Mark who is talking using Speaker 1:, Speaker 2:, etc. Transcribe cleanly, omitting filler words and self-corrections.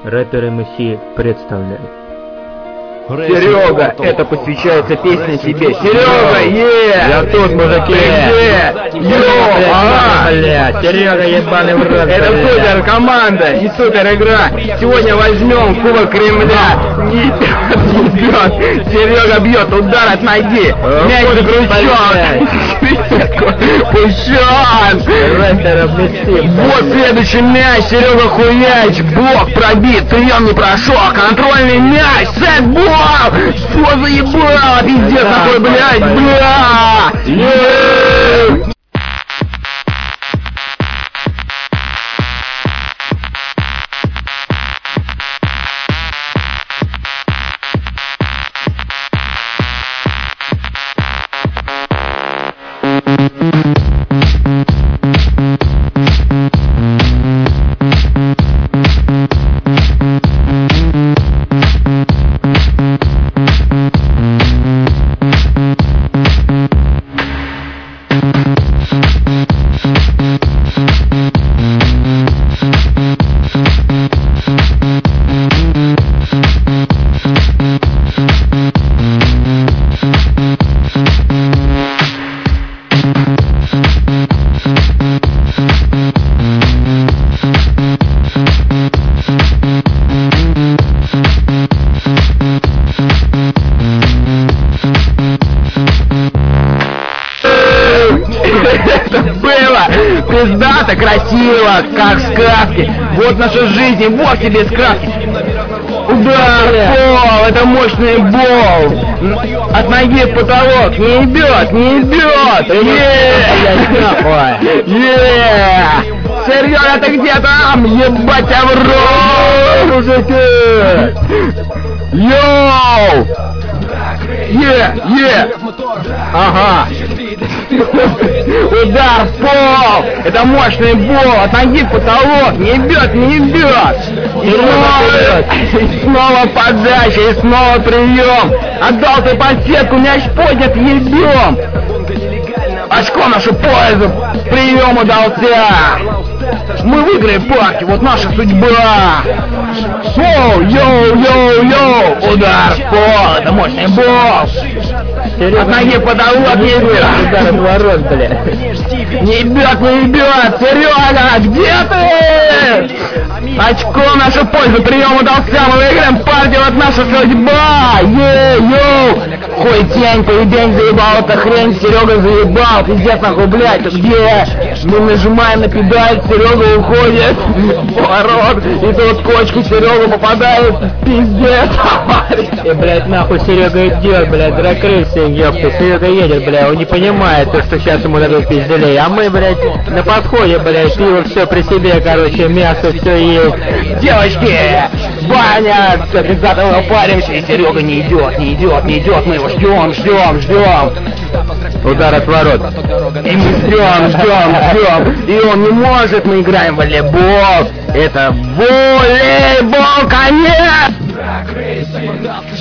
Speaker 1: Рэперы МС представляют.
Speaker 2: Серега, это посвящается песне тебе. Серега,
Speaker 1: Я тут, мужики! Бля, Серега ебаный в рот!
Speaker 2: Это супер команда и супер игра. Сегодня возьмем Кубок Кремля. Не бьет. Серега бьет, удар от ноги. Мяч закручен. Пущен. Вот следующий мяч. Серега хуяч. Блок пробит. Прием не прошел. Контрольный мяч. Сетбол. Что заебало? Пиздец такой, блядь. Бля. Это было пиздато, красиво, как в сказке. Вот наша жизнь, вот тебе сказки. Удар в пол, это мощный бол. От ноги в потолок, не ебет, не ебет. Серега, ты где там? Ебать тебя в рот, мужики. Йоу! Ага. Удар в пол. Это мощный бол. От ноги в потолок. Не бьет, не бьет. И снова подача, и снова прием. Отдал ты под сетку, мяч поднят, ебем. Очко нашу пользу. Прием удался. Мы выиграли парки, вот наша судьба. Йоу. Удар в пол. Это мощный бол. От ноги в потолок не бьет.
Speaker 1: Удар от ворот, бля.
Speaker 2: Не бьет. Серега, где ты? Очко нашу пользу, прием удался. Мы выиграем партию, вот наша судьба. Йоу. Хуй тень, поебень заебал, эта хрень, Серега заебал. Пиздец нахуй, блядь, ты где? Мы нажимаем на педаль, Серега уходит. Поворот, и тут кочку Серега попадает. Пиздец.
Speaker 1: И, блядь, нахуй Серега идет, блядь, закрылся, ёпта. Серега едет, блядь, он не понимает, то, что сейчас ему дадут пизделей. А мы, блядь, на подходе, блядь, пиво все при себе, короче, мясо все есть.
Speaker 2: Девочки, баня, с обязательно упаримся, и Серега не идет, мы его ждем.
Speaker 1: Удар от ворот.
Speaker 2: И мы ждем. И он не может, мы играем в волейбол. Это волейбол, конец!